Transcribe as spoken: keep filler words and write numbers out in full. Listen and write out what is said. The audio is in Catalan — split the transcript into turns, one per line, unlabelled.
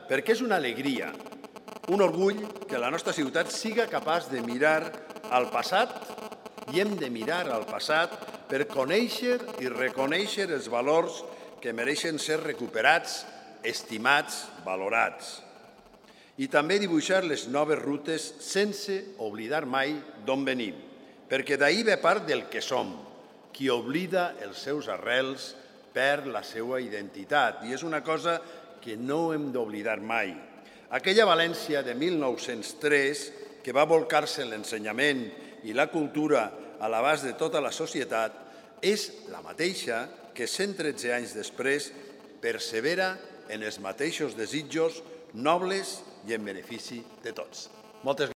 perquè és una alegria, un orgull que la nostra ciutat siga capaç de mirar al passat i hem de mirar al passat per conèixer i reconèixer els valors que mereixen ser recuperats, estimats, valorats. I també dibuixar les noves rutes sense oblidar mai d'on venim, perquè d'ahir ve part del que som. Qui oblida els seus arrels perd la seva identitat i és una cosa que no hem d'oblidar mai. Aquella València de mil nou-cents tres, que va volcar-se en l'ensenyament i la cultura a l'abast de tota la societat, és la mateixa que cent tretze anys després persevera en els mateixos desitjos nobles i en benefici de tots. Moltes gràcies.